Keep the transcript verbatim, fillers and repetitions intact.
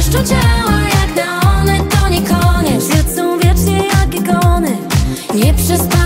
błyszczą ciała jak neony. To nie koniec, świecą wiecznie jak ikony. Nie przespać